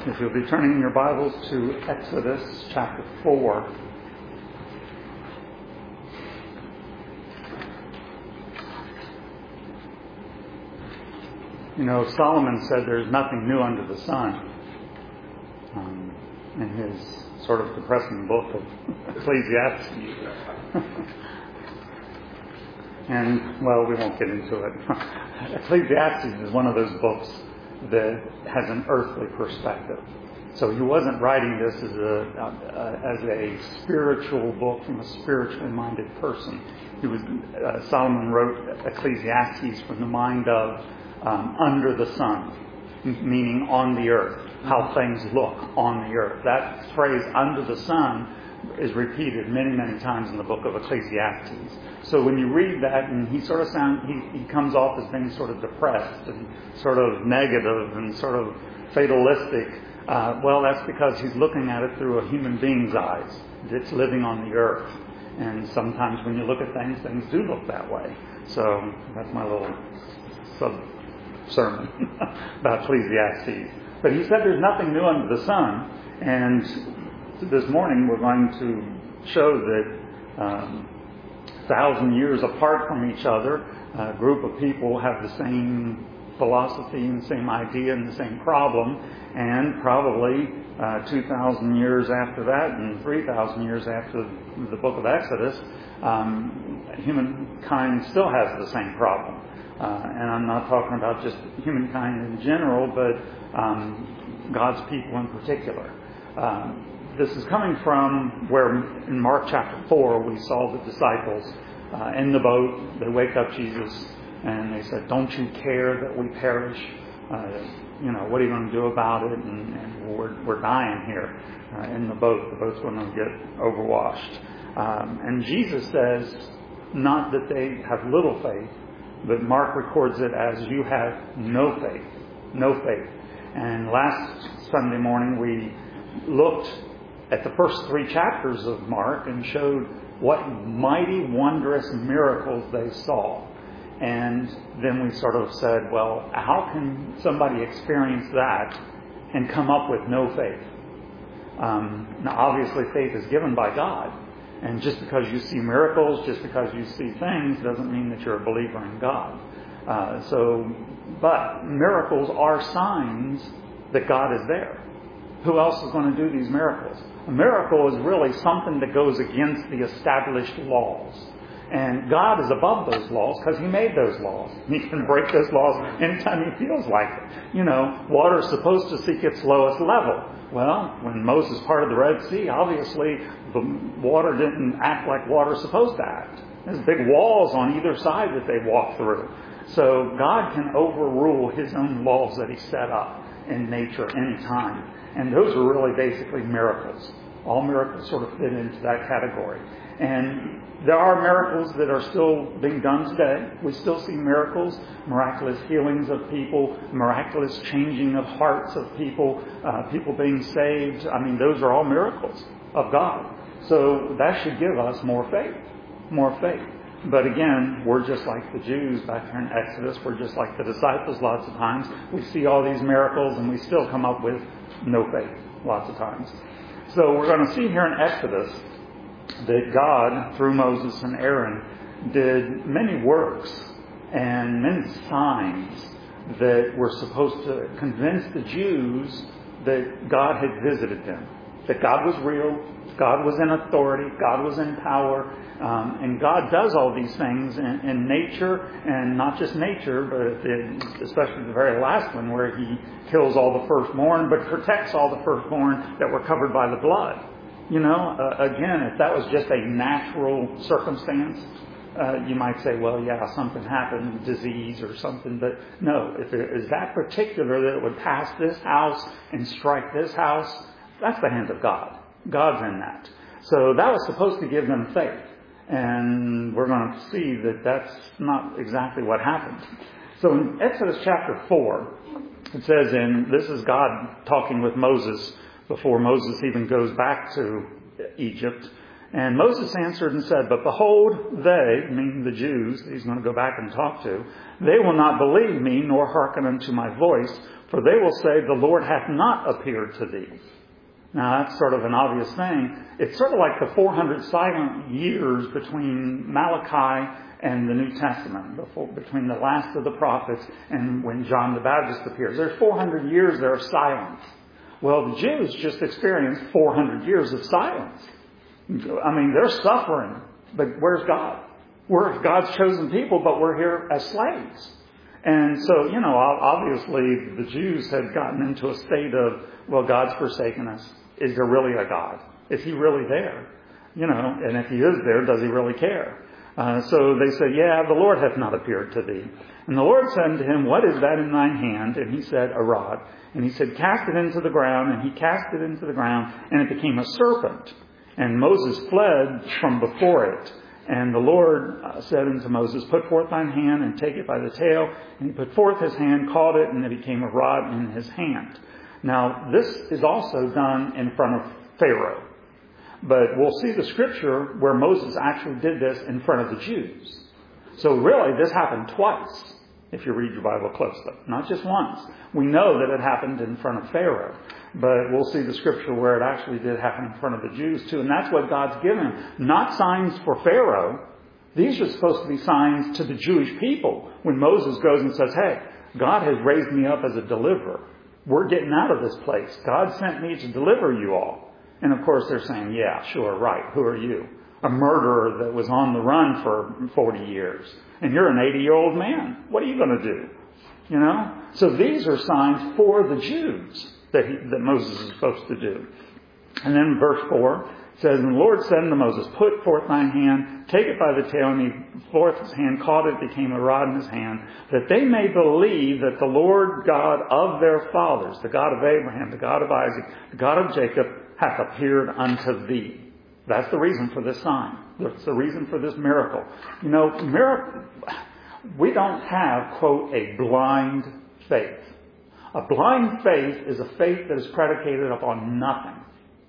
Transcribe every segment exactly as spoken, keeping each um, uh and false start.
If you'll be turning your Bibles to Exodus chapter four. You know, Solomon said there's nothing new under the sun um, in his sort of depressing book of Ecclesiastes. And, well, we won't get into it. Ecclesiastes is one of those books that has an earthly perspective. So he wasn't writing this as a uh, as a spiritual book from a spiritually minded person. He was uh, Solomon wrote Ecclesiastes from the mind of um, under the sun, meaning on the earth, how things look on the earth. That phrase "under the sun" is repeated many, many times in the book of Ecclesiastes. So when you read that, and he sort of sound, he, he comes off as being sort of depressed and sort of negative and sort of fatalistic. Uh, well, that's because he's looking at it through a human being's eyes that's living on the earth. And sometimes when you look at things, things do look that way. So that's my little sub-sermon about Ecclesiastes. But he said there's nothing new under the sun. And this morning we're going to show that um, thousand years apart from each other, a group of people have the same philosophy and the same idea and the same problem, and probably uh, two thousand years after that and three thousand years after the book of Exodus, um, humankind still has the same problem. Uh, and I'm not talking about just humankind in general, but um, God's people in particular. Um, This is coming from where in Mark chapter four we saw the disciples uh, in the boat. They wake up Jesus and they said, "Don't you care that we perish? Uh, you know, what are you going to do about it? And, and we're, we're dying here uh, in the boat. The boat's going to get overwashed." Um, and Jesus says, not that they have little faith, but Mark records it as you have no faith. No faith. And last Sunday morning we looked at the first three chapters of Mark and showed what mighty, wondrous miracles they saw. And then we sort of said, well, how can somebody experience that and come up with no faith? Um, now, obviously, faith is given by God. And just because you see miracles, just because you see things, doesn't mean that you're a believer in God. Uh, so, but miracles are signs that God is there. Who else is going to do these miracles? A miracle is really something that goes against the established laws. And God is above those laws because He made those laws. He can break those laws anytime He feels like it. You know, water is supposed to seek its lowest level. Well, when Moses parted the Red Sea, obviously the water didn't act like water is supposed to act. There's big walls on either side that they walk through. So God can overrule His own laws that He set up in nature anytime. And those are really basically miracles. All miracles sort of fit into that category. And there are miracles that are still being done today. We still see miracles, miraculous healings of people, miraculous changing of hearts of people, uh, people being saved. I mean, those are all miracles of God. So that should give us more faith, more faith. But again, we're just like the Jews back here in Exodus. We're just like the disciples lots of times. We see all these miracles and we still come up with no faith lots of times. So we're going to see here in Exodus that God, through Moses and Aaron, did many works and many signs that were supposed to convince the Jews that God had visited them, that God was real, God was in authority, God was in power, um, and God does all these things in, in nature, and not just nature, but the, especially the very last one where He kills all the firstborn, but protects all the firstborn that were covered by the blood. You know, uh, again, if that was just a natural circumstance, uh, you might say, well, yeah, something happened, disease or something, but no, if it is that particular that it would pass this house and strike this house, that's the hand of God. God's in that. So that was supposed to give them faith. And we're going to see that that's not exactly what happened. So in Exodus chapter four, it says, and this is God talking with Moses before Moses even goes back to Egypt. And Moses answered and said, but behold, they, meaning the Jews, he's going to go back and talk to, they will not believe me, nor hearken unto my voice, for they will say, the Lord hath not appeared to thee. Now, that's sort of an obvious thing. It's sort of like the four hundred silent years between Malachi and the New Testament, before, between the last of the prophets and when John the Baptist appears. There's four hundred years there of silence. Well, the Jews just experienced four hundred years of silence. I mean, they're suffering, but where's God? We're God's chosen people, but we're here as slaves. And so, you know, obviously the Jews had gotten into a state of, well, God's forsaken us. Is there really a God? Is he really there? You know, and if he is there, does he really care? Uh, so they said, yeah, the Lord hath not appeared to thee. And the Lord said unto him, what is that in thine hand? And he said, a rod. And he said, cast it into the ground. And he cast it into the ground, and it became a serpent. And Moses fled from before it. And the Lord uh, said unto Moses, put forth thine hand and take it by the tail. And he put forth his hand, caught it, and it became a rod in his hand. Now, this is also done in front of Pharaoh. But we'll see the scripture where Moses actually did this in front of the Jews. So really, this happened twice, if you read your Bible closely. Not just once. We know that it happened in front of Pharaoh. But we'll see the scripture where it actually did happen in front of the Jews too. And that's what God's given. Not signs for Pharaoh. These are supposed to be signs to the Jewish people. When Moses goes and says, hey, God has raised me up as a deliverer. We're getting out of this place. God sent me to deliver you all. And of course they're saying, yeah, sure, right. Who are you? A murderer that was on the run for forty years. And you're an eighty-year-old man. What are you going to do? You know? So these are signs for the Jews that, he, that Moses is supposed to do. And then verse four says, and the Lord said unto Moses, put forth thine hand, take it by the tail, and he forth his hand, caught it, became a rod in his hand, that they may believe that the Lord God of their fathers, the God of Abraham, the God of Isaac, the God of Jacob, hath appeared unto thee. That's the reason for this sign. That's the reason for this miracle. You know, miracle, we don't have, quote, a blind faith. A blind faith is a faith that is predicated upon nothing.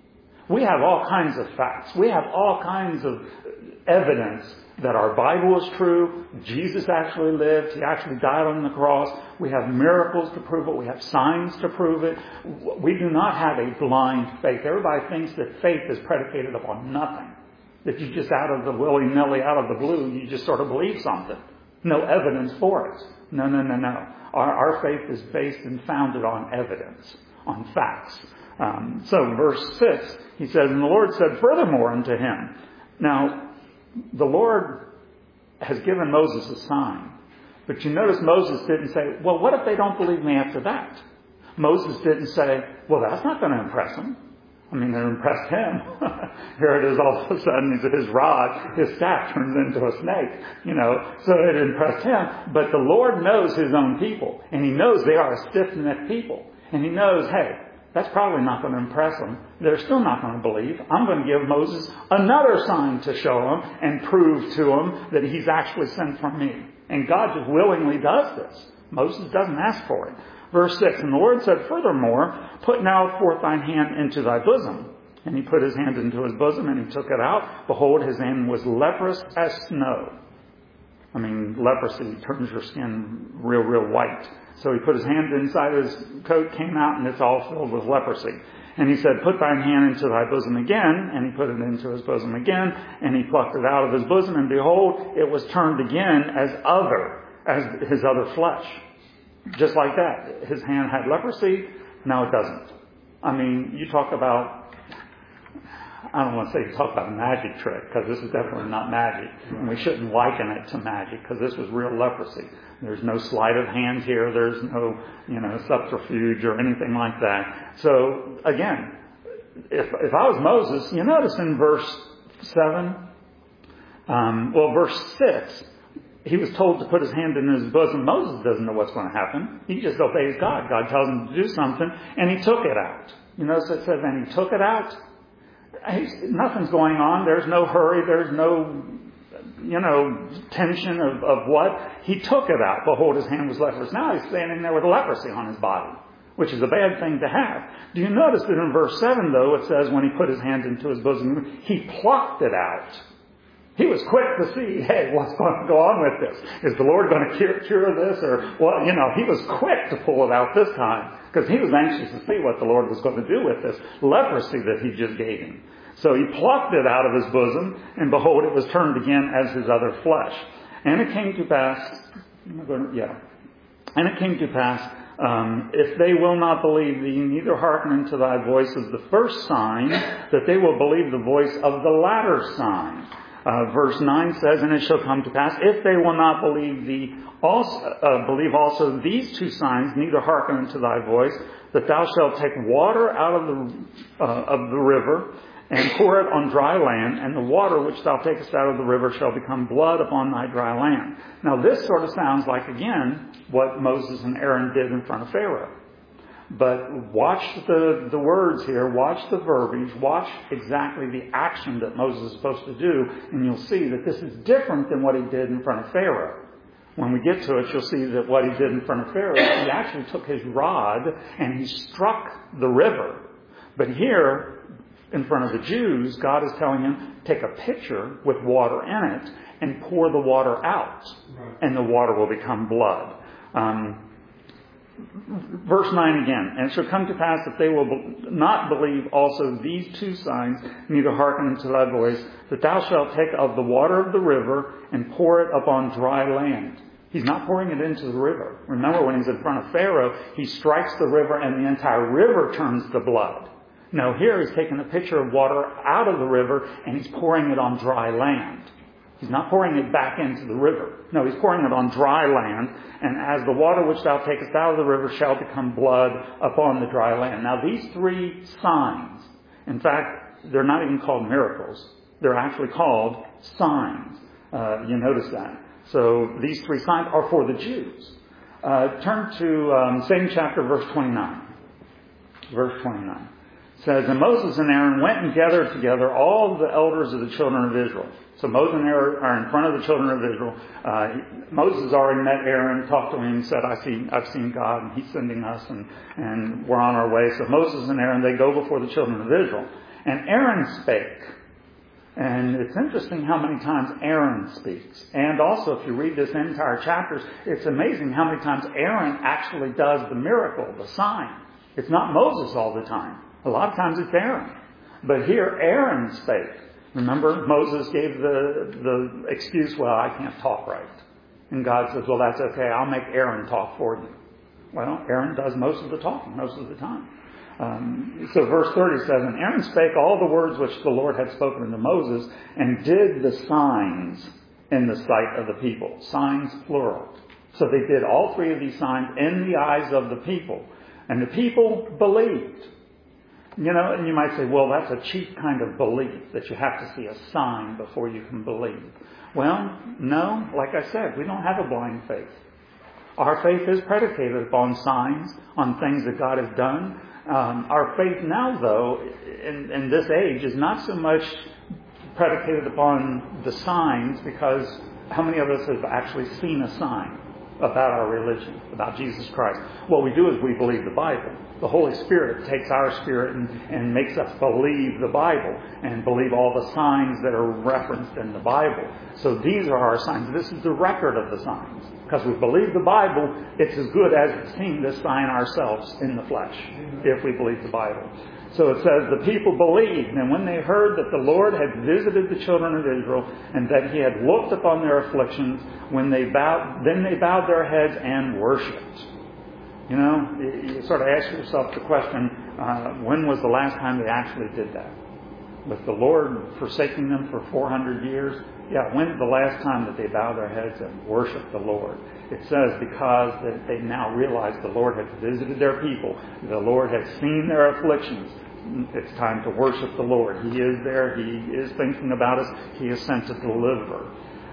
We have all kinds of facts. We have all kinds of evidence that our Bible is true. Jesus actually lived. He actually died on the cross. We have miracles to prove it. We have signs to prove it. We do not have a blind faith. Everybody thinks that faith is predicated upon nothing. That you just out of the willy-nilly, out of the blue, you just sort of believe something. No evidence for it. No, no, no, no. Our, our faith is based and founded on evidence, on facts. Um, so verse six, he says, and the Lord said furthermore unto him. Now, the Lord has given Moses a sign. But you notice Moses didn't say, well, what if they don't believe me after that? Moses didn't say, well, that's not going to impress them. I mean, it impressed him. Here it is all of a sudden, his rod, his staff turns into a snake, you know. So it impressed him. But the Lord knows his own people. And he knows they are a stiff-necked people. And he knows, hey, that's probably not going to impress them. They're still not going to believe. I'm going to give Moses another sign to show them and prove to them that he's actually sent from me. And God just willingly does this. Moses doesn't ask for it. Verse six, and the Lord said, furthermore, put now forth thine hand into thy bosom. And he put his hand into his bosom, and he took it out. Behold, his hand was leprous as snow. I mean, leprosy turns your skin real, real white. So he put his hand inside his coat, came out, and it's all filled with leprosy. And he said, put thine hand into thy bosom again. And he put it into his bosom again. And he plucked it out of his bosom. And behold, it was turned again as other, as his other flesh. Just like that. His hand had leprosy. Now it doesn't. I mean, you talk about, I don't want to say you talk about a magic trick, because this is definitely not magic. And we shouldn't liken it to magic, because this was real leprosy. There's no sleight of hand here. There's no, you know, subterfuge or anything like that. So, again, if if I was Moses, you notice in verse seven, um, well, verse six, he was told to put his hand in his bosom. Moses doesn't know what's going to happen. He just obeys God. God tells him to do something, and he took it out. You notice it says, and he took it out. He's, nothing's going on. There's no hurry. There's no, you know, tension of, of what. He took it out. Behold, his hand was leprous. Now he's standing there with leprosy on his body. which is a bad thing to have. Do you notice that in verse seven, though, it says when he put his hand into his bosom, he plucked it out. He was quick to see, hey, what's going to go on with this? Is the Lord going to cure, cure this? Or, well, you know, he was quick to pull it out this time because he was anxious to see what the Lord was going to do with this leprosy that he just gave him. So he plucked it out of his bosom, and behold, it was turned again as his other flesh. And it came to pass, yeah, and it came to pass, Um, if they will not believe thee, neither hearken unto thy voice of the first sign, that they will believe the voice of the latter sign. Uh, verse nine says, and it shall come to pass, if they will not believe thee, also, uh, believe also these two signs, neither hearken unto thy voice, that thou shalt take water out of the uh, of the river, and pour it on dry land, and the water which thou takest out of the river shall become blood upon thy dry land. Now this sort of sounds like, again, what Moses and Aaron did in front of Pharaoh. But watch the, the words here, watch the verbiage, watch exactly the action that Moses is supposed to do, and you'll see that this is different than what he did in front of Pharaoh. When we get to it, you'll see that what he did in front of Pharaoh, he actually took his rod and he struck the river. But here, in front of the Jews, God is telling him, take a pitcher with water in it and pour the water out, and the water will become blood. Um, verse nine again, and it shall come to pass that they will not believe also these two signs, neither hearken unto thy voice, that thou shalt take of the water of the river and pour it upon dry land. He's not pouring it into the river. Remember, when he's in front of Pharaoh, he strikes the river and the entire river turns to blood. Now here he's taking a pitcher of water out of the river and he's pouring it on dry land. He's not pouring it back into the river. No, he's pouring it on dry land. And as the water which thou takest out of the river shall become blood upon the dry land. Now these three signs, in fact, they're not even called miracles. They're actually called signs. Uh, you notice that. So these three signs are for the Jews. Uh, turn to um, same chapter, verse twenty-nine. Verse twenty-nine. It says, and Moses and Aaron went and gathered together all the elders of the children of Israel. So Moses and Aaron are in front of the children of Israel. Uh, Moses has already met Aaron, talked to him, said, I see, I've seen God, and he's sending us, and, and we're on our way. So Moses and Aaron, they go before the children of Israel. And Aaron spake. And it's interesting how many times Aaron speaks. And also, if you read this entire chapters, it's amazing how many times Aaron actually does the miracle, the sign. It's not Moses all the time. A lot of times it's Aaron. But here, Aaron spake. Remember, Moses gave the, the excuse, well, I can't talk right. And God says, well, that's okay. I'll make Aaron talk for you. Well, Aaron does most of the talking, most of the time. Um, so verse thirty says, and Aaron spake all the words which the Lord had spoken unto Moses, and did the signs in the sight of the people. Signs plural. So they did all three of these signs in the eyes of the people. And the people believed. You know, and you might say, well, that's a cheap kind of belief, that you have to see a sign before you can believe. Well, no, like I said, we don't have a blind faith. Our faith is predicated upon signs, on things that God has done. Um, our faith now, though, in, in this age, is not so much predicated upon the signs, because how many of us have actually seen a sign about our religion, about Jesus Christ? What we do is we believe the Bible. The Holy Spirit takes our spirit and, and makes us believe the Bible and believe all the signs that are referenced in the Bible. So these are our signs. This is the record of the signs. Because we believe the Bible, it's as good as seeing this sign ourselves in the flesh, if we believe the Bible. So it says, the people believed, and when they heard that the Lord had visited the children of Israel, and that he had looked upon their afflictions, when they bowed, then they bowed their heads and worshipped. You know, you sort of ask yourself the question, uh, when was the last time they actually did that? With the Lord forsaking them for four hundred years? Yeah, when's the last time that they bowed their heads and worshiped the Lord? It says because that they now realize the Lord has visited their people. The Lord has seen their afflictions. It's time to worship the Lord. He is there. He is thinking about us. He is sent to deliver.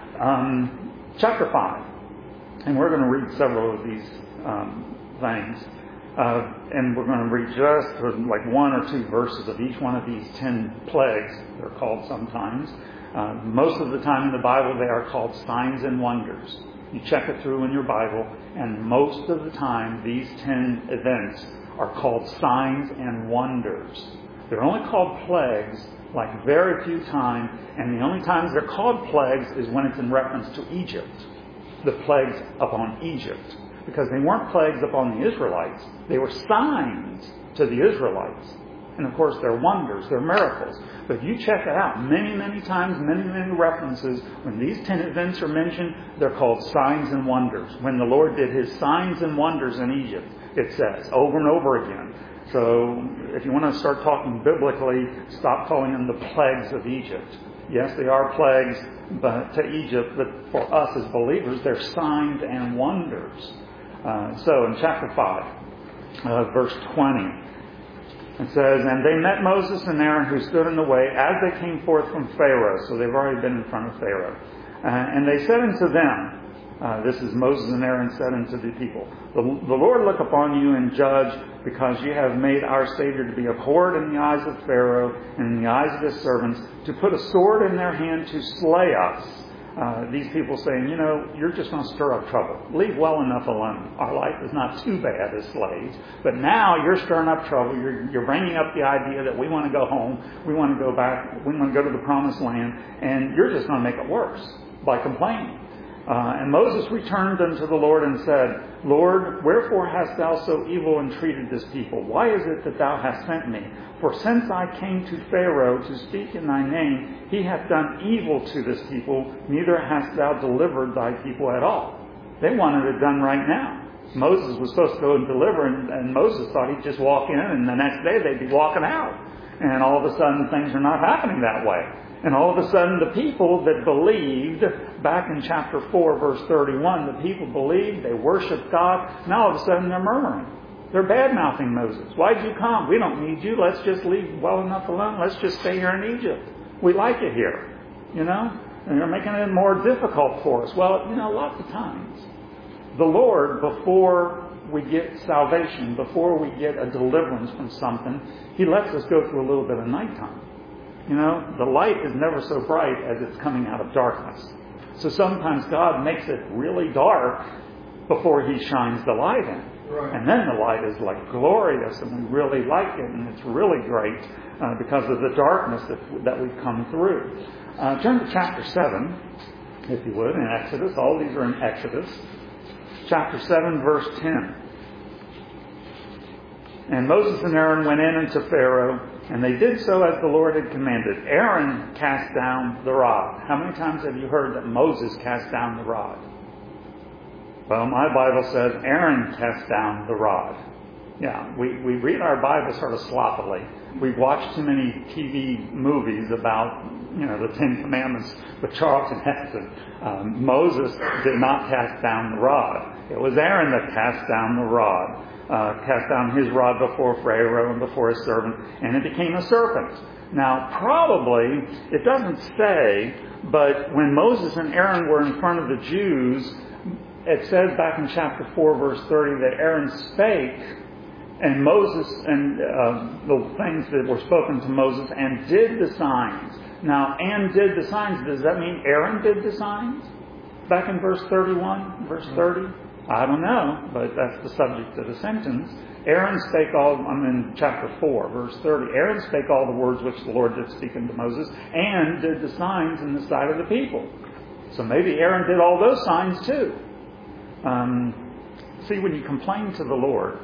Um, chapter five. And we're going to read several of these um, things. Uh, and we're going to read just like one or two verses of each one of these ten plagues, they're called sometimes. Uh, most of the time in the Bible, they are called signs and wonders. You check it through in your Bible, and most of the time, these ten events are called signs and wonders. They're only called plagues like very few times, and the only times they're called plagues is when it's in reference to Egypt. The plagues upon Egypt. Because they weren't plagues upon the Israelites. They were signs to the Israelites. And of course, they're wonders, they're miracles. But you check it out, many, many times, many, many references, when these ten events are mentioned, they're called signs and wonders. When the Lord did His signs and wonders in Egypt, it says, over and over again. So, if you want to start talking biblically, stop calling them the plagues of Egypt. Yes, they are plagues but to Egypt, but for us as believers, they're signs and wonders. Uh, so, in chapter five, uh, verse twenty, it says, "And they met Moses and Aaron who stood in the way as they came forth from Pharaoh." So they've already been in front of Pharaoh. Uh, "and they said unto them," uh, this is Moses and Aaron said unto the people, the, the Lord look upon you and judge, because you have made our Savior to be abhorred in the eyes of Pharaoh and in the eyes of his servants, to put a sword in their hand to slay us." Uh, these people saying, you know, you're just going to stir up trouble. Leave well enough alone. Our life is not too bad as slaves. But now you're stirring up trouble. You're, you're bringing up the idea that we want to go home. We want to go back. We want to go to the promised land. And you're just going to make it worse by complaining. Uh, and Moses returned unto the Lord and said, "Lord, wherefore hast thou so evil entreated this people? Why is it that thou hast sent me? For since I came to Pharaoh to speak in thy name, he hath done evil to this people, neither hast thou delivered thy people at all." They wanted it done right now. Moses was supposed to go and deliver, and, and Moses thought he'd just walk in, and the next day they'd be walking out. And all of a sudden things are not happening that way. And all of a sudden the people that believed, back in chapter four, verse thirty-one, the people believed, they worshiped God. Now all of a sudden they're murmuring. They're bad-mouthing Moses. "Why'd you come? We don't need you. Let's just leave well enough alone. Let's just stay here in Egypt. We like it here." You know? And they're making it more difficult for us. Well, you know, lots of times, the Lord, before we get salvation, before we get a deliverance from something, He lets us go through a little bit of nighttime. You know, the light is never so bright as it's coming out of darkness. So sometimes God makes it really dark before He shines the light in. Right. And then the light is like glorious, and we really like it, and it's really great uh, because of the darkness that, that we've come through. Uh, turn to chapter seven, if you would, in Exodus. All these are in Exodus. Chapter seven, verse ten. "And Moses and Aaron went in unto Pharaoh, and they did so as the Lord had commanded. Aaron cast down the rod." How many times have you heard that Moses cast down the rod? Well, my Bible says Aaron cast down the rod. Yeah, we, we read our Bible sort of sloppily. We've watched too many T V movies about, you know, the Ten Commandments with Charlton Heston. Um, Moses did not cast down the rod. It was Aaron that cast down the rod. Uh, cast down his rod before Pharaoh and before his servant, and it became a serpent. Now, probably, it doesn't say, but when Moses and Aaron were in front of the Jews, it says back in chapter four, verse thirty, that Aaron spake, and Moses, and uh, the things that were spoken to Moses, and did the signs. Now, and did the signs, does that mean Aaron did the signs? Back in verse thirty-one, verse thirty? I don't know, but that's the subject of the sentence. Aaron spake all, I'm in chapter four, verse thirty. Aaron spake all the words which the Lord did speak unto Moses, and did the signs in the sight of the people. So maybe Aaron did all those signs too. Um, see, when you complain to the Lord,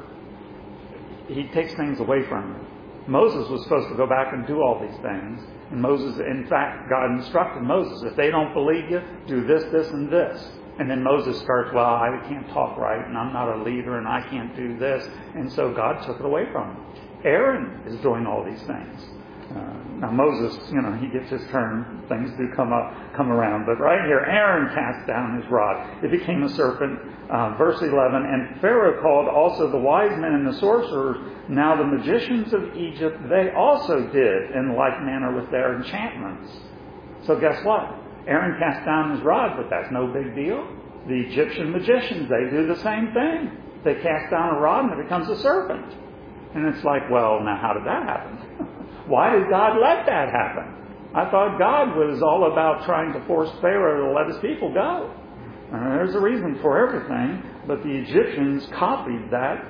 He takes things away from you. Moses was supposed to go back and do all these things. And Moses, in fact, God instructed Moses, if they don't believe you, do this, this, and this. And then Moses starts, well, I can't talk right, and I'm not a leader, and I can't do this. And so God took it away from him. Aaron is doing all these things. Uh, now Moses, you know, he gets his turn. Things do come up, come around. But right here, Aaron cast down his rod. It became a serpent. Uh, verse eleven, "And Pharaoh called also the wise men and the sorcerers. Now the magicians of Egypt, they also did in like manner with their enchantments." So guess what? Aaron cast down his rod, but that's no big deal. The Egyptian magicians, they do the same thing. They cast down a rod and it becomes a serpent. And it's like, well, now how did that happen? Why did God let that happen? I thought God was all about trying to force Pharaoh to let his people go. Uh, there's a reason for everything, but the Egyptians copied that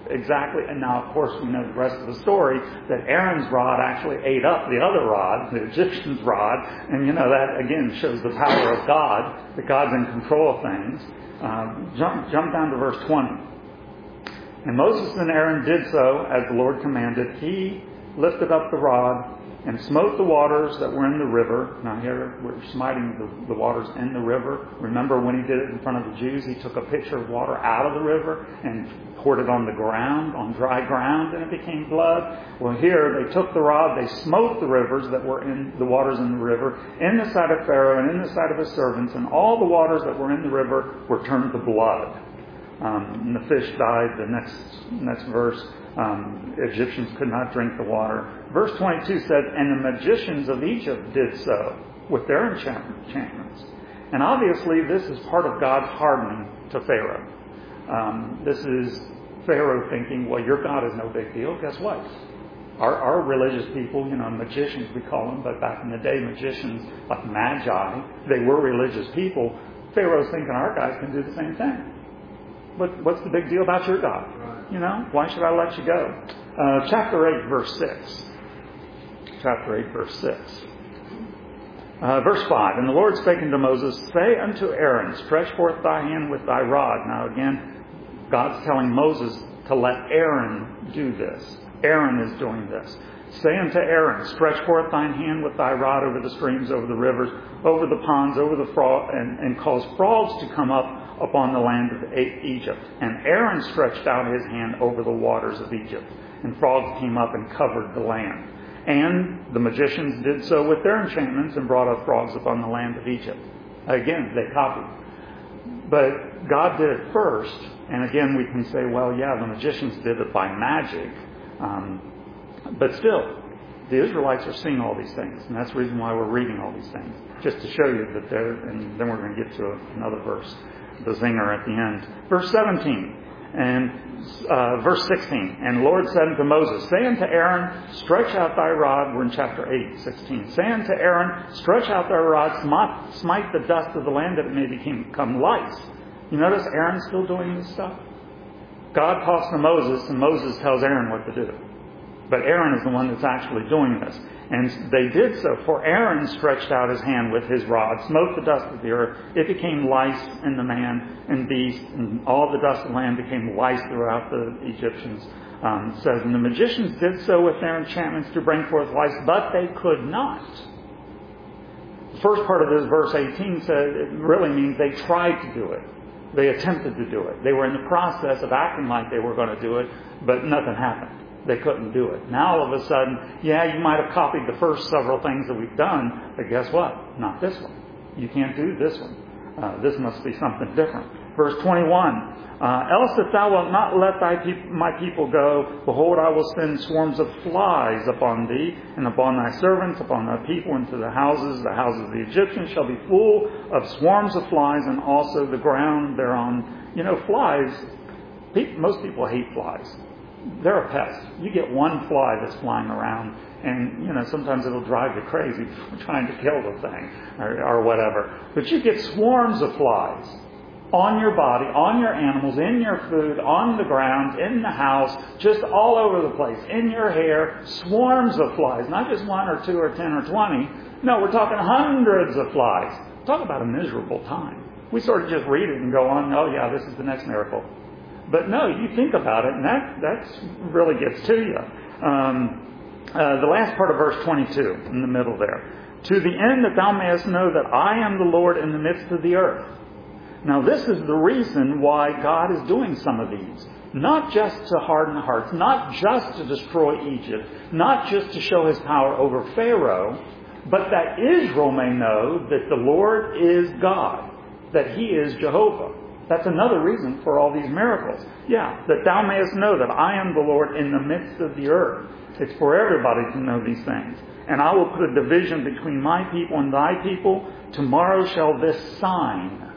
exactly. And now, of course, we know the rest of the story, that Aaron's rod actually ate up the other rod, the Egyptian's rod. And, you know, that, again, shows the power of God, that God's in control of things. Uh, jump, jump down to verse twenty. And Moses and Aaron did so as the Lord commanded. He lifted up the rod and smote the waters that were in the river. Now here we're smiting the, the waters in the river. Remember when he did it in front of the Jews, he took a pitcher of water out of the river and poured it on the ground, on dry ground, and it became blood. Well, here they took the rod, they smote the rivers that were in the waters in the river, in the sight of Pharaoh and in the sight of his servants, and all the waters that were in the river were turned to blood. Um, and the fish died. The next next verse, um, Egyptians could not drink the water. Verse twenty-two said, and the magicians of Egypt did so with their enchantments. And obviously this is part of God's hardening to Pharaoh. Um, this is Pharaoh thinking, well, your God is no big deal. Guess what? Our, our religious people, you know, magicians we call them, but back in the day, magicians like magi, they were religious people. Pharaoh's thinking our guys can do the same thing. But what's the big deal about your God? You know, why should I let you go? Uh, chapter eight, verse six. Chapter eight, verse six. Uh, verse five. And the Lord spake unto Moses, say unto Aaron, stretch forth thy hand with thy rod. Now again, God's telling Moses to let Aaron do this. Aaron is doing this. Say unto Aaron, stretch forth thine hand with thy rod over the streams, over the rivers, over the ponds, over the frog, and, and cause frogs to come up upon the land of Egypt. And Aaron stretched out his hand over the waters of Egypt, and frogs came up and covered the land. And the magicians did so with their enchantments and brought up frogs upon the land of Egypt. Again, they copied. But God did it first, and again we can say, well, yeah, the magicians did it by magic. Um, but still, the Israelites are seeing all these things, and that's the reason why we're reading all these things, just to show you that they're, and then we're going to get to another verse, the zinger at the end. Verse seventeen and uh, verse sixteen. And the Lord said unto Moses, say unto Aaron, stretch out thy rod. We're in chapter eight, sixteen. Say unto Aaron, stretch out thy rod, smite, smite the dust of the land that it may become lice. You notice Aaron's still doing this stuff? God talks to Moses, and Moses tells Aaron what to do. But Aaron is the one that's actually doing this. And they did so, for Aaron stretched out his hand with his rod, smote the dust of the earth. It became lice in the man and beast, and all the dust of the land became lice throughout the Egyptians. Um, it says, and the magicians did so with their enchantments to bring forth lice, but they could not. The first part of this verse eighteen said it really means they tried to do it. They attempted to do it. They were in the process of acting like they were going to do it, but nothing happened. They couldn't do it. Now all of a sudden, yeah, you might have copied the first several things that we've done, but guess what? Not this one. You can't do this one. Uh, this must be something different. Verse twenty-one, uh, else if thou wilt not let thy peop- my people go, behold, I will send swarms of flies upon thee, and upon thy servants, upon thy people, into the houses. The houses of the Egyptians shall be full of swarms of flies, and also the ground thereon. You know, flies, pe- most people hate flies. They're a pest. You get one fly that's flying around, and, you know, sometimes it'll drive you crazy trying to kill the thing or, or whatever. But you get swarms of flies on your body, on your animals, in your food, on the ground, in the house, just all over the place, in your hair, swarms of flies. Not just one or two or ten or twenty. No, we're talking hundreds of flies. Talk about a miserable time. We sort of just read it and go on, oh yeah, this is the next miracle. But no, you think about it, and that that's really gets to you. Um, uh, the last part of verse twenty-two, in the middle there. To the end that thou mayest know that I am the Lord in the midst of the earth. Now this is the reason why God is doing some of these. Not just to harden hearts, not just to destroy Egypt, not just to show his power over Pharaoh, but that Israel may know that the Lord is God, that he is Jehovah. That's another reason for all these miracles. Yeah, that thou mayest know that I am the Lord in the midst of the earth. It's for everybody to know these things. And I will put a division between my people and thy people. Tomorrow shall this sign.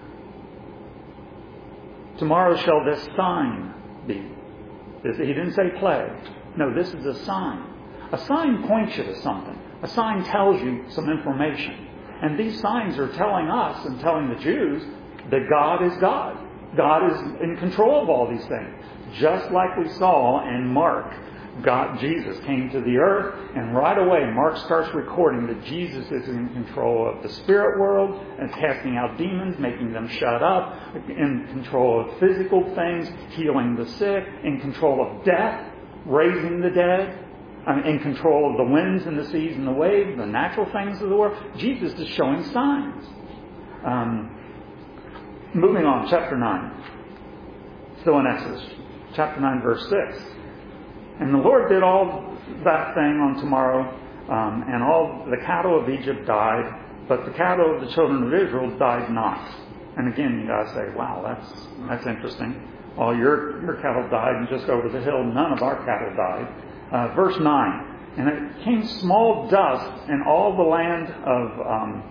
Tomorrow shall this sign be. He didn't say plague. No, this is a sign. A sign points you to something. A sign tells you some information. And these signs are telling us and telling the Jews that God is God. God is in control of all these things. Just like we saw in Mark, God, Jesus came to the earth, and right away Mark starts recording that Jesus is in control of the spirit world and casting out demons, making them shut up, in control of physical things, healing the sick, in control of death, raising the dead, in control of the winds and the seas and the waves, the natural things of the world. Jesus is showing signs. Um, moving on, chapter nine. Still in Exodus. Chapter nine, verse six. And the Lord did all that thing on tomorrow, um, and all the cattle of Egypt died, but the cattle of the children of Israel died not. And again, you guys say, wow, that's that's interesting. All your, your cattle died, and just over the hill, none of our cattle died. Uh, verse nine. And it came small dust in all the land of... Um,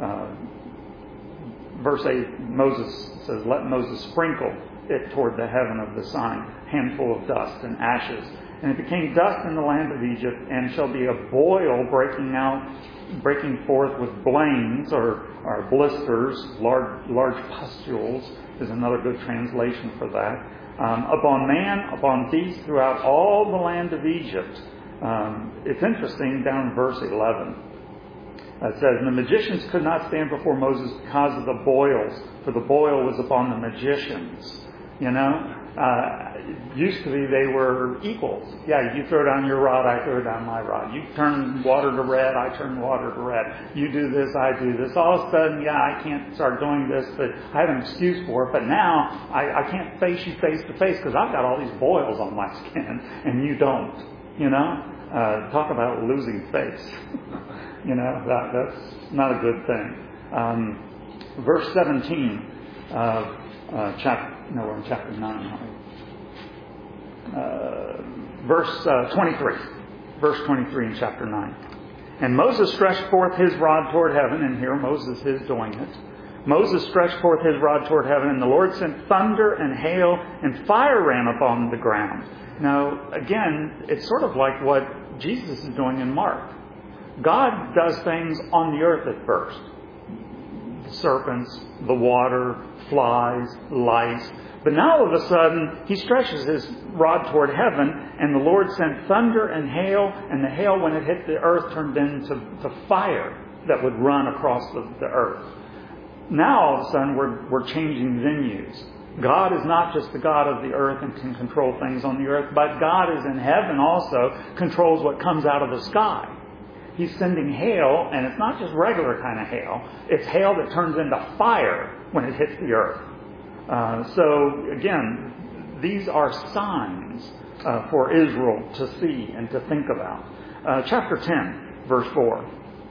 uh, verse eight, Moses says, let Moses sprinkle it toward the heaven of the sign, handful of dust and ashes. And it became dust in the land of Egypt, and shall be a boil breaking out, breaking forth with blains or, or blisters, large, large pustules is another good translation for that, um, upon man, upon beast, throughout all the land of Egypt. Um, it's interesting, down in verse eleven. It says, and the magicians could not stand before Moses because of the boils, for the boil was upon the magicians. You know, uh, it used to be they were equals. Yeah, you throw down your rod, I throw down my rod. You turn water to red, I turn water to red. You do this, I do this. All of a sudden, yeah, I can't start doing this, but I have an excuse for it. But now I, I can't face you face to face because I've got all these boils on my skin, and you don't. You know, uh, talk about losing face. You know, that that's not a good thing. Um, verse seventeen of uh, chapter. No, we're in chapter nine, aren't we? Uh, verse uh, twenty-three. Verse twenty-three in chapter nine. And Moses stretched forth his rod toward heaven, and here Moses is doing it. Moses stretched forth his rod toward heaven, and the Lord sent thunder and hail, and fire ran upon the ground. Now, again, it's sort of like what Jesus is doing in Mark. God does things on the earth at first. The serpents, the water, flies, lice. But now all of a sudden, he stretches his rod toward heaven, and the Lord sent thunder and hail, and the hail, when it hit the earth, turned into to fire that would run across the, the earth. Now all of a sudden, we're, we're changing venues. God is not just the God of the earth and can control things on the earth, but God is in heaven also, controls what comes out of the sky. He's sending hail, and it's not just regular kind of hail. It's hail that turns into fire when it hits the earth. Uh, so, again, these are signs uh, for Israel to see and to think about. Uh, chapter ten, verse four.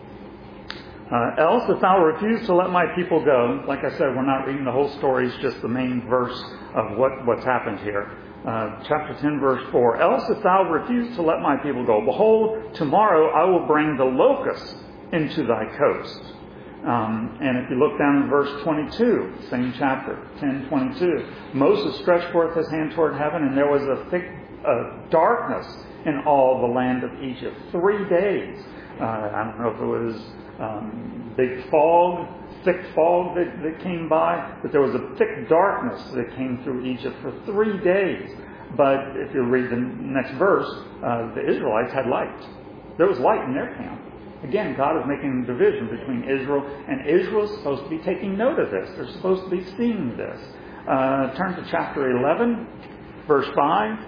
Uh, Else, if thou refuse to let my people go, like I said, we're not reading the whole story, it's just the main verse of what, what's happened here. Uh, chapter ten, verse four. Else, if thou refuse to let my people go, behold, tomorrow I will bring the locusts into thy coast. Um, and if you look down in verse twenty-two, same chapter, ten twenty-two, Moses stretched forth his hand toward heaven, and there was a thick uh, darkness in all the land of Egypt. Three days. Uh, I don't know if it was um, big fog, thick fog that, that came by, but there was a thick darkness that came through Egypt for three days. But if you read the next verse, uh, the Israelites had light. There was light in their camp. Again, God is making a division between Israel, and Israel is supposed to be taking note of this. They're supposed to be seeing this. Uh, turn to chapter eleven, verse five.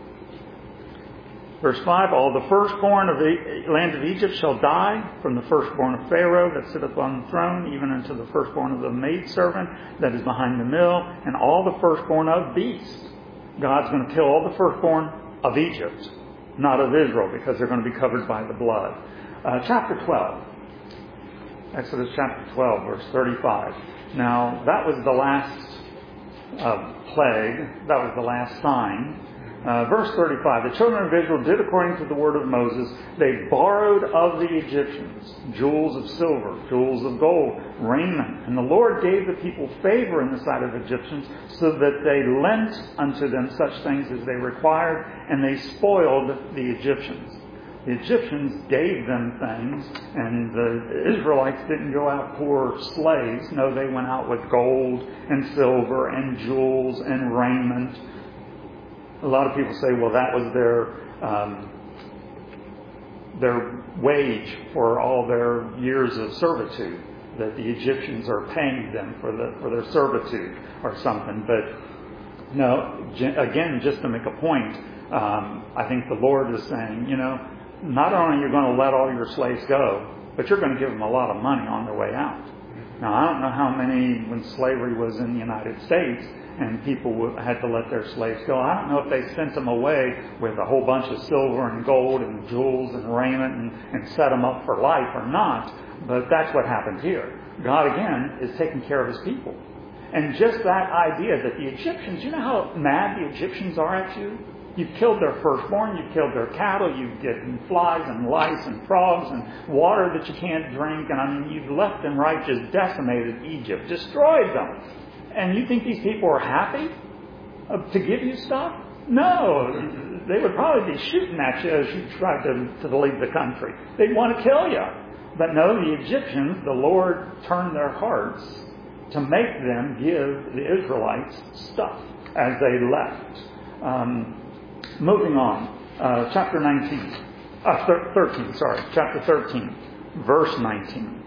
Verse five, all the firstborn of the land of Egypt shall die, from the firstborn of Pharaoh that sitteth on the throne, even unto the firstborn of the maidservant that is behind the mill, and all the firstborn of beasts. God's going to kill all the firstborn of Egypt, not of Israel, because they're going to be covered by the blood. Uh, chapter twelve. Exodus chapter twelve, verse thirty-five. Now, that was the last uh, plague. That was the last sign. Uh, verse thirty-five. The children of Israel did according to the word of Moses. They borrowed of the Egyptians jewels of silver, jewels of gold, raiment. And the Lord gave the people favor in the sight of the Egyptians, so that they lent unto them such things as they required, and they spoiled the Egyptians. The Egyptians gave them things, and the Israelites didn't go out poor slaves. No, they went out with gold and silver and jewels and raiment. A lot of people say, well, that was their um, their wage for all their years of servitude, that the Egyptians are paying them for the for their servitude or something. But no, again, just to make a point, um, I think the Lord is saying, you know, not only are you going to let all your slaves go, but you're going to give them a lot of money on their way out. Now, I don't know how many, when slavery was in the United States and people had to let their slaves go, I don't know if they sent them away with a whole bunch of silver and gold and jewels and raiment and, and set them up for life or not, but that's what happened here. God, again, is taking care of his people. And just that idea that the Egyptians, you know how mad the Egyptians are at you? You've killed their firstborn, you've killed their cattle, you've getting flies and lice and frogs and water that you can't drink, and I mean, you've left and right just decimated Egypt, destroyed them. And you think these people are happy to give you stuff? No, they would probably be shooting at you as you tried to, to leave the country. They'd want to kill you. But no, the Egyptians, the Lord turned their hearts to make them give the Israelites stuff as they left. Um, moving on, uh, chapter nineteen, uh, thirteen, sorry, chapter thirteen, verse nineteen.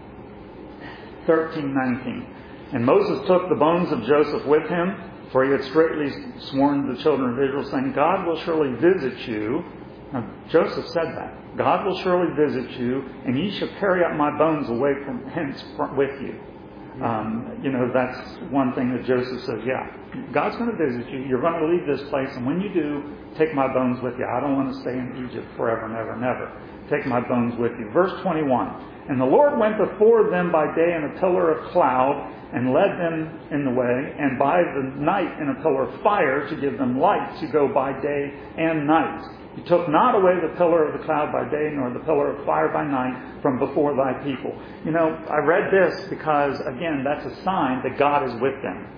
thirteen, nineteen. And Moses took the bones of Joseph with him, for he had straitly sworn to the children of Israel, saying, God will surely visit you. Now, Joseph said that. God will surely visit you, and ye shall carry up my bones away from hence with you. Um, you know, that's one thing that Joseph says, yeah, God's going to visit you. You're going to leave this place, and when you do, take my bones with you. I don't want to stay in Egypt forever and ever and ever. Take my bones with you. Verse twenty-one. And the Lord went before them by day in a pillar of cloud, and led them in the way, and by the night in a pillar of fire to give them light to go by day and night. He took not away the pillar of the cloud by day, nor the pillar of fire by night from before thy people. You know, I read this because, again, that's a sign that God is with them.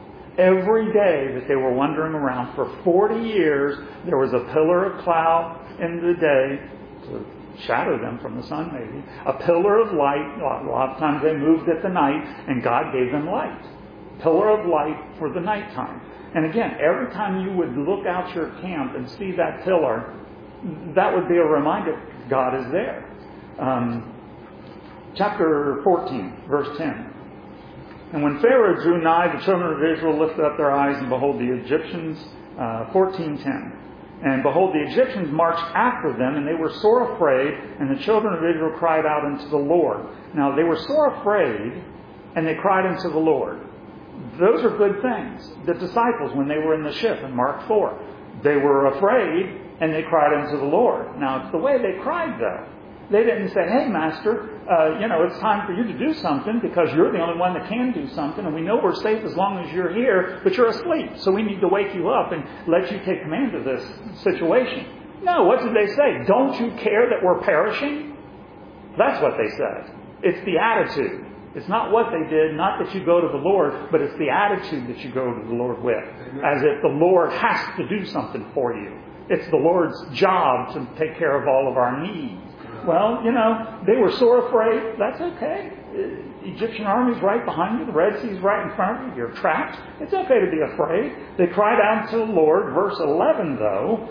Every day that they were wandering around for forty years, there was a pillar of cloud in the day to shadow them from the sun, maybe. A pillar of light. A lot of times they moved at the night, and God gave them light. Pillar of light for the nighttime. And again, every time you would look out your camp and see that pillar, that would be a reminder God is there. Um, chapter fourteen, verse ten. And when Pharaoh drew nigh, the children of Israel lifted up their eyes, and behold, the Egyptians, uh, fourteen ten. And behold, the Egyptians marched after them, and they were sore afraid, and the children of Israel cried out unto the Lord. Now, they were sore afraid, and they cried unto the Lord. Those are good things. The disciples, when they were in the ship in Mark four, they were afraid, and they cried unto the Lord. Now, it's the way they cried, though. They didn't say, hey, Master, uh, you know, it's time for you to do something because you're the only one that can do something, and we know we're safe as long as you're here, but you're asleep, so we need to wake you up and let you take command of this situation. No, what did they say? Don't you care that we're perishing? That's what they said. It's the attitude. It's not what they did, not that you go to the Lord, but it's the attitude that you go to the Lord with, as if the Lord has to do something for you. It's the Lord's job to take care of all of our needs. Well, you know, they were sore afraid. That's okay. The Egyptian army's right behind you. The Red Sea's right in front of you. You're trapped. It's okay to be afraid. They cried out to the Lord. Verse eleven, though,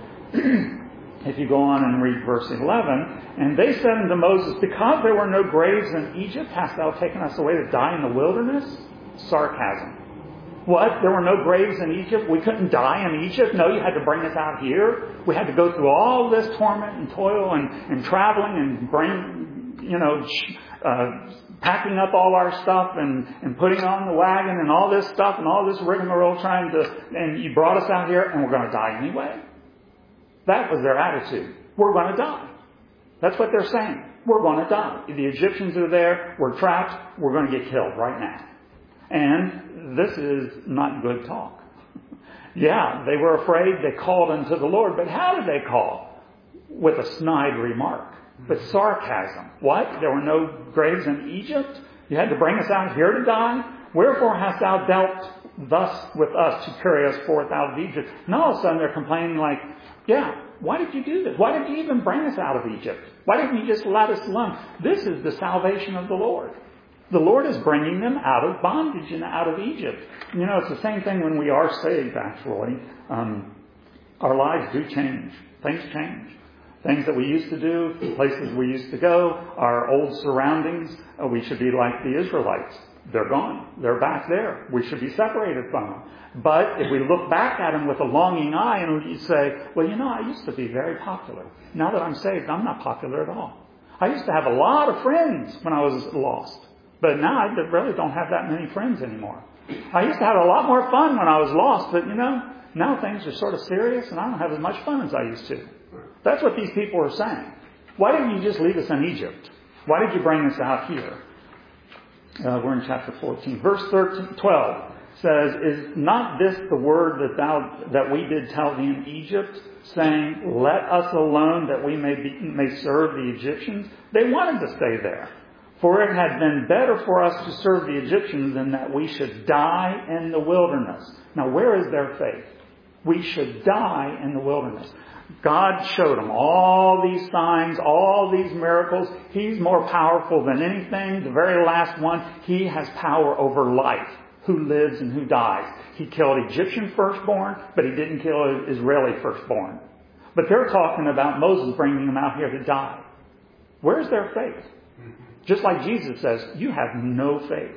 if you go on and read verse eleven, and they said unto Moses, because there were no graves in Egypt, hast thou taken us away to die in the wilderness? Sarcasm. What? There were no graves in Egypt? We couldn't die in Egypt? No, you had to bring us out here? We had to go through all this torment and toil and, and traveling and bring, you know, uh, packing up all our stuff and, and putting it on the wagon and all this stuff and all this rigmarole trying to, and you brought us out here and we're going to die anyway? That was their attitude. We're going to die. That's what they're saying. We're going to die. The Egyptians are there. We're trapped. We're going to get killed right now. And this is not good talk. Yeah, they were afraid. They called unto the Lord. But how did they call? With a snide remark. With sarcasm. What? There were no graves in Egypt? You had to bring us out here to die? Wherefore hast thou dealt thus with us to carry us forth out of Egypt. And all of a sudden they're complaining like, yeah, why did you do this? Why did you even bring us out of Egypt? Why didn't you just let us alone? This is the salvation of the Lord. The Lord is bringing them out of bondage and out of Egypt. You know, it's the same thing when we are saved, actually. Um, our lives do change. Things change. Things that we used to do, places we used to go, our old surroundings, uh, we should be like the Israelites. They're gone. They're back there. We should be separated from them. But if we look back at them with a longing eye and we say, well, you know, I used to be very popular. Now that I'm saved, I'm not popular at all. I used to have a lot of friends when I was lost. But now I really don't have that many friends anymore. I used to have a lot more fun when I was lost. But, you know, now things are sort of serious and I don't have as much fun as I used to. That's what these people are saying. Why didn't you just leave us in Egypt? Why did you bring us out here? Uh, we're in chapter fourteen. Verse thirteen, twelve says, is not this the word that thou that we did tell thee in Egypt, saying, let us alone that we may be, may serve the Egyptians? They wanted to stay there. For it had been better for us to serve the Egyptians than that we should die in the wilderness. Now, where is their faith? We should die in the wilderness. God showed them all these signs, all these miracles. He's more powerful than anything. The very last one, He has power over life, who lives and who dies. He killed Egyptian firstborn, but He didn't kill Israeli firstborn. But they're talking about Moses bringing them out here to die. Where's their faith? Just like Jesus says, you have no faith.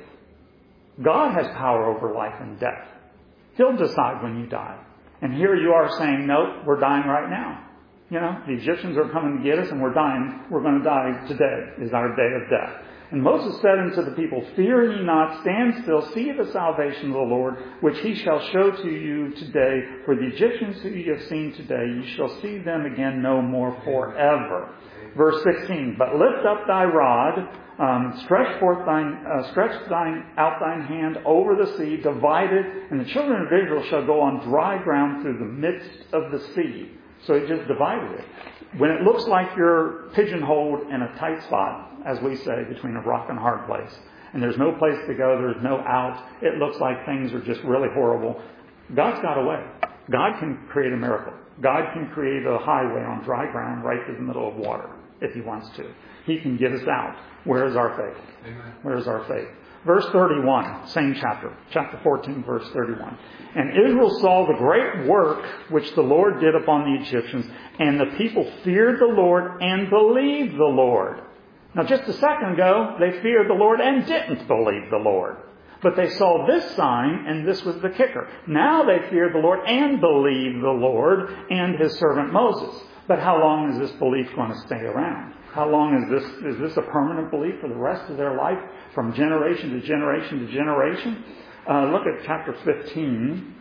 God has power over life and death. He'll decide when you die. And here you are saying, no, we're dying right now. You know, the Egyptians are coming to get us and we're dying. We're going to die today is our day of death. And Moses said unto the people, fear ye not, stand still, see the salvation of the Lord, which He shall show to you today. For the Egyptians who ye have seen today, ye shall see them again no more forever. Verse sixteen, but lift up thy rod, um, stretch forth thine, uh, stretch thine out thine hand over the sea, divide it, and the children of Israel shall go on dry ground through the midst of the sea. So He just divided it. When it looks like you're pigeonholed in a tight spot, as we say, between a rock and a hard place, and there's no place to go, there's no out, it looks like things are just really horrible, God's got a way. God can create a miracle. God can create a highway on dry ground right through the middle of water, if He wants to. He can get us out. Where is our faith? Amen. Where is our faith? Verse thirty-one, same chapter, chapter fourteen, verse thirty-one. And Israel saw the great work which the Lord did upon the Egyptians, and the people feared the Lord and believed the Lord. Now, just a second ago, they feared the Lord and didn't believe the Lord. But they saw this sign, and this was the kicker. Now they feared the Lord and believed the Lord and His servant Moses. But how long is this belief going to stay around? How long is this? Is this a permanent belief for the rest of their life, from generation to generation to generation? Uh, look at chapter fifteen,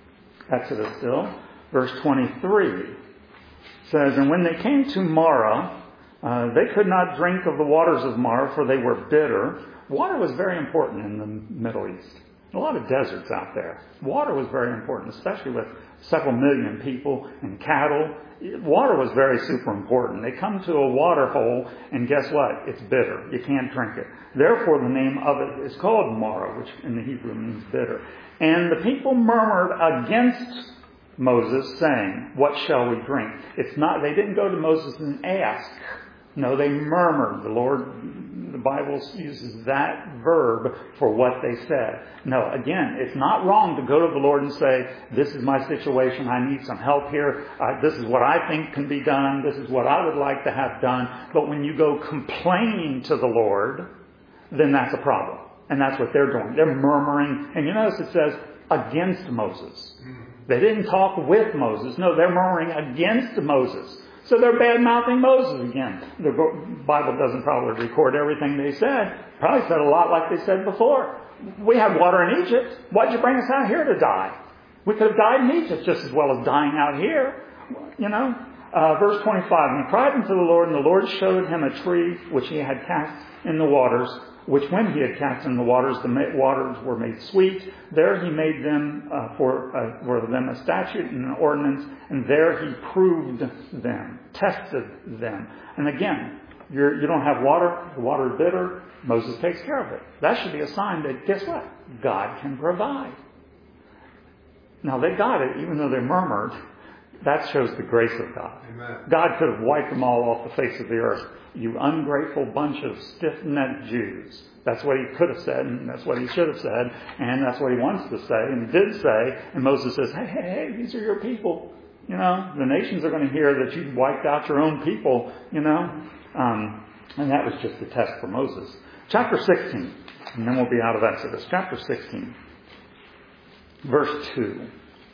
Exodus still, verse twenty-three. It says, and when they came to Marah, uh, they could not drink of the waters of Marah, for they were bitter. Water was very important in the Middle East. A lot of deserts out there. Water was very important, especially with several million people and cattle. Water was very super important. They come to a water hole, and guess what? It's bitter. You can't drink it. Therefore, the name of it is called Marah, which in the Hebrew means bitter. And the people murmured against Moses, saying, what shall we drink? It's not, they didn't go to Moses and ask. No, they murmured. The Lord, the Bible uses that verb for what they said. No, again, it's not wrong to go to the Lord and say, this is my situation. I need some help here. Uh, this is what I think can be done. This is what I would like to have done. But when you go complaining to the Lord, then that's a problem. And that's what they're doing. They're murmuring. And you notice it says, against Moses. They didn't talk with Moses. No, they're murmuring against Moses. So they're bad-mouthing Moses again. The Bible doesn't probably record everything they said. Probably said a lot like they said before. We had water in Egypt. Why'd you bring us out here to die? We could have died in Egypt just as well as dying out here. You know? Uh, verse twenty-five, and he cried unto the Lord, and the Lord showed him a tree which he had cast in the waters, which when he had cast in the waters, the waters were made sweet. There he made them uh, for, uh, for them a statute and an ordinance, and there he proved them, tested them. And again, you're, you don't have water, the water is bitter, Moses takes care of it. That should be a sign that, guess what? God can provide. Now they got it, even though they murmured. That shows the grace of God. Amen. God could have wiped them all off the face of the earth. You ungrateful bunch of stiff-necked Jews. That's what he could have said, and that's what he should have said, and that's what he wants to say, and did say. And Moses says, hey, hey, hey, these are your people. You know, the nations are going to hear that you wiped out your own people, you know. Um, and that was just a test for Moses. Chapter sixteen, and then we'll be out of Exodus. Chapter sixteen, verse two.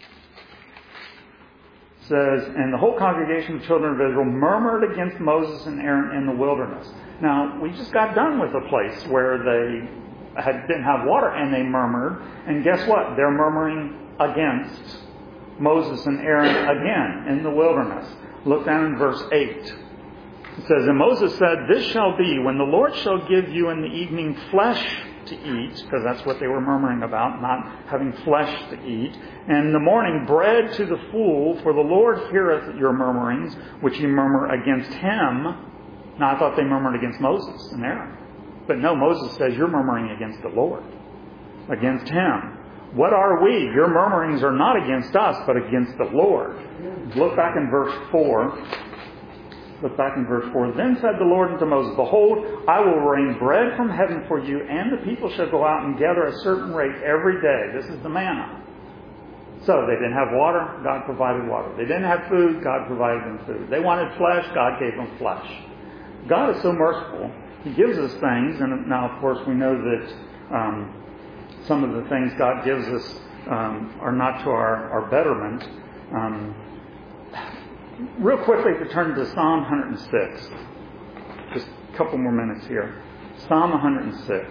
Says, and the whole congregation of the children of Israel murmured against Moses and Aaron in the wilderness. Now, we just got done with a place where they had, didn't have water and they murmured. And guess what? They're murmuring against Moses and Aaron again in the wilderness. Look down in verse eight. It says, and Moses said, this shall be when the Lord shall give you in the evening flesh to eat, because that's what they were murmuring about, not having flesh to eat. And in the morning, bread to the full, for the Lord heareth your murmurings, which you murmur against him. Now, I thought they murmured against Moses and Aaron. But no, Moses says you're murmuring against the Lord, against him. What are we? Your murmurings are not against us, but against the Lord. Look back in verse four. Look back in verse four. Then said the Lord unto Moses, behold, I will rain bread from heaven for you, and the people shall go out and gather a certain rate every day. This is the manna. So they didn't have water, God provided water. They didn't have food, God provided them food. They wanted flesh, God gave them flesh. God is so merciful. He gives us things, and now of course we know that um, some of the things God gives us um, are not to our, our betterment. Um, Real quickly, to turn to Psalm one hundred six. Just a couple more minutes here. Psalm one hundred six.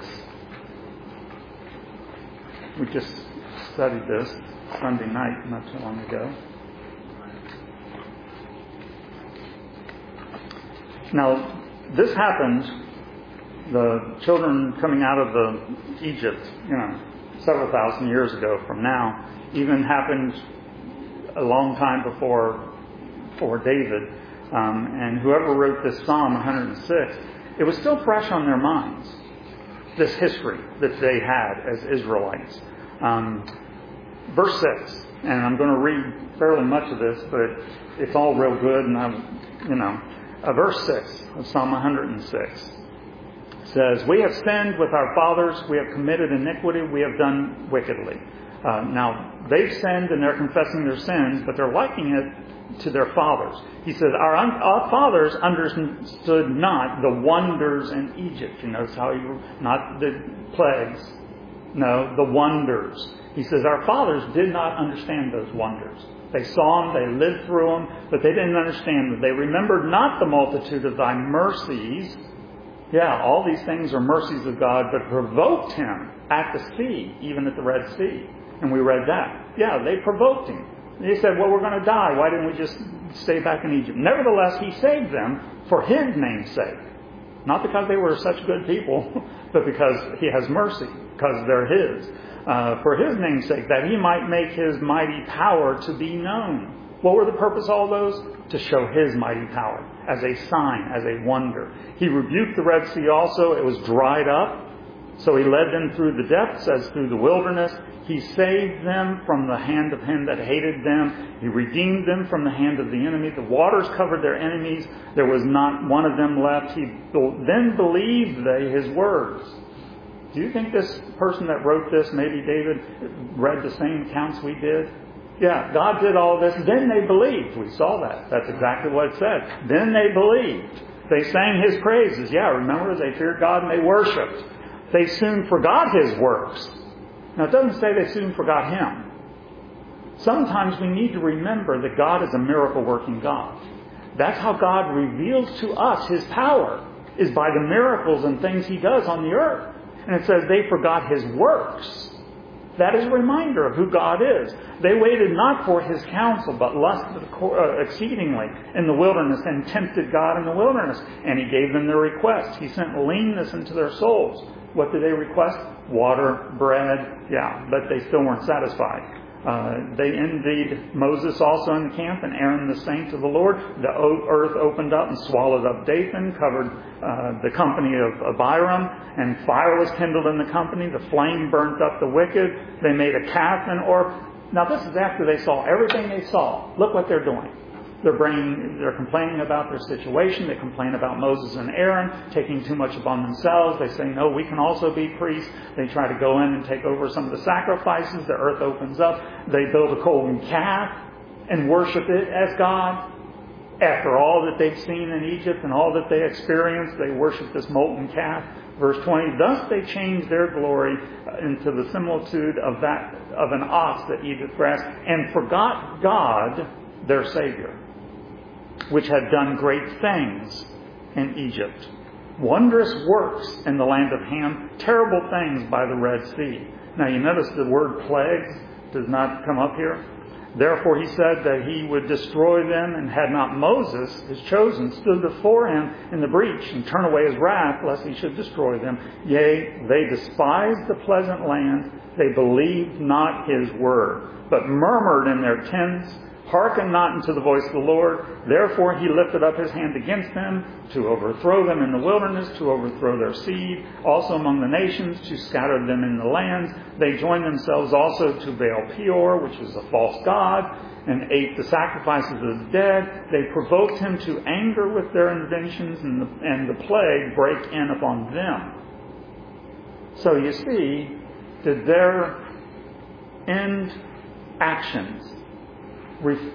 We just studied this Sunday night, not too long ago. Now, this happened, the children coming out of the Egypt, you know, several thousand years ago from now, even happened a long time before for David, um, and whoever wrote this Psalm one hundred six, it was still fresh on their minds, this history that they had as Israelites. Um, verse six, and I'm going to read fairly much of this, but it's all real good, and I'm, you know, uh, verse six of Psalm one hundred six says, we have sinned with our fathers, we have committed iniquity, we have done wickedly. Uh, now, they've sinned and they're confessing their sins, but they're liking it to their fathers. He says, our, our fathers understood not the wonders in Egypt. You notice how you, not the plagues, no, the wonders. He says, our fathers did not understand those wonders. They saw them, they lived through them, but they didn't understand them. They remembered not the multitude of thy mercies. Yeah, all these things are mercies of God, but provoked him at the sea, even at the Red Sea. And we read that. Yeah, they provoked him. They said, well, we're going to die. Why didn't we just stay back in Egypt? Nevertheless, he saved them for his name's sake. Not because they were such good people, but because he has mercy, because they're his. Uh, for his name's sake, that he might make his mighty power to be known. What were the purpose of all those? To show his mighty power, as a sign, as a wonder. He rebuked the Red Sea also. It was dried up. So he led them through the depths as through the wilderness. He saved them from the hand of him that hated them. He redeemed them from the hand of the enemy. The waters covered their enemies. There was not one of them left. He then believed they his words. Do you think this person that wrote this, maybe David, read the same accounts we did? Yeah, God did all this. Then they believed. We saw that. That's exactly what it said. Then they believed. They sang his praises. Yeah, remember, they feared God and they worshipped. They soon forgot his works. Now, it doesn't say they soon forgot him. Sometimes we need to remember that God is a miracle-working God. That's how God reveals to us his power, is by the miracles and things he does on the earth. And it says they forgot his works. That is a reminder of who God is. They waited not for his counsel, but lusted exceedingly in the wilderness and tempted God in the wilderness. And he gave them their request. He sent leanness into their souls. What did they request? Water, bread, yeah, but they still weren't satisfied. Uh, they envied Moses also in the camp, and Aaron the saint of the Lord. The earth opened up and swallowed up Dathan, covered uh, the company of Abiram, and fire was kindled in the company. The flame burnt up the wicked. They made a calf, and or Now this is after they saw everything they saw. Look what they're doing. They're bringing, they're complaining about their situation. They complain about Moses and Aaron taking too much upon themselves. They say, no, we can also be priests. They try to go in and take over some of the sacrifices. The earth opens up. They build a golden calf and worship it as God. After all that they've seen in Egypt and all that they experienced, they worship this molten calf. Verse twenty, thus they changed their glory into the similitude of that of an ox that eateth grass, and forgot God, their Savior, which had done great things in Egypt, wondrous works in the land of Ham, terrible things by the Red Sea. Now you notice the word plagues does not come up here. Therefore he said that he would destroy them, and had not Moses, his chosen, stood before him in the breach, and turn away his wrath, lest he should destroy them. Yea, they despised the pleasant land, they believed not his word, but murmured in their tents, hearkened not unto the voice of the Lord. Therefore he lifted up his hand against them, to overthrow them in the wilderness, to overthrow their seed, also among the nations, to scatter them in the lands. They joined themselves also to Baal Peor, which is a false god, and ate the sacrifices of the dead. They provoked him to anger with their inventions, and the, and the plague brake in upon them. So you see, did their end actions Re-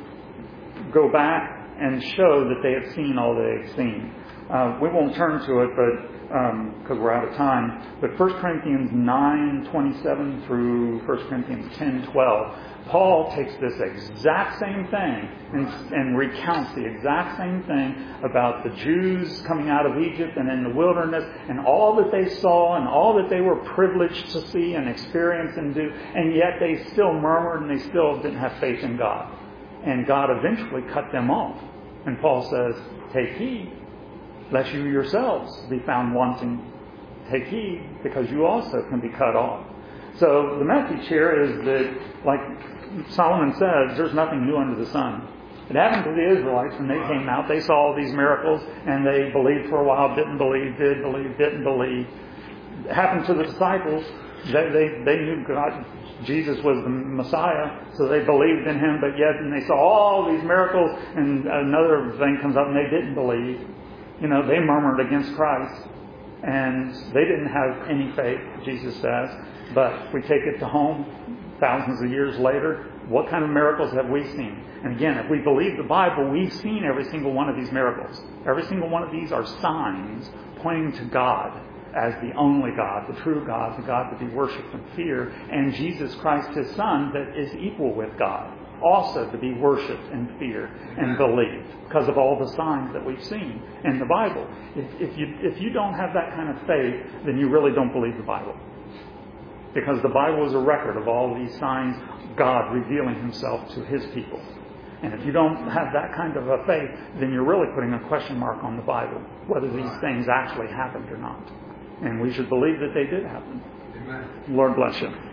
go back and show that they had seen all they had seen? Uh, we won't turn to it, but because um, we're out of time. But First Corinthians nine twenty-seven through First Corinthians ten twelve, Paul takes this exact same thing and, and recounts the exact same thing about the Jews coming out of Egypt and in the wilderness, and all that they saw and all that they were privileged to see and experience and do, and yet they still murmured and they still didn't have faith in God. And God eventually cut them off. And Paul says, take heed, lest you yourselves be found wanting. Take heed, because you also can be cut off. So the message here is that, like Solomon says, there's nothing new under the sun. It happened to the Israelites when they came out. They saw all these miracles, and they believed for a while, didn't believe, did believe, didn't believe. It happened to the disciples. They, they, they knew God, Jesus was the Messiah, so they believed in him, but yet and they saw all these miracles, and another thing comes up and they didn't believe. You know, they murmured against Christ, and they didn't have any faith, Jesus says. But we take it to home, thousands of years later, what kind of miracles have we seen? And again, if we believe the Bible, we've seen every single one of these miracles. Every single one of these are signs pointing to God as the only God, the true God, the God to be worshipped and feared, and Jesus Christ, his Son, that is equal with God, also to be worshipped and feared and believed, because of all the signs that we've seen in the Bible. If, if you if you don't have that kind of faith, then you really don't believe the Bible. Because the Bible is a record of all these signs, God revealing himself to his people. And if you don't have that kind of a faith, then you're really putting a question mark on the Bible, whether these things actually happened or not. And we should believe that they did happen. Amen. Lord bless you.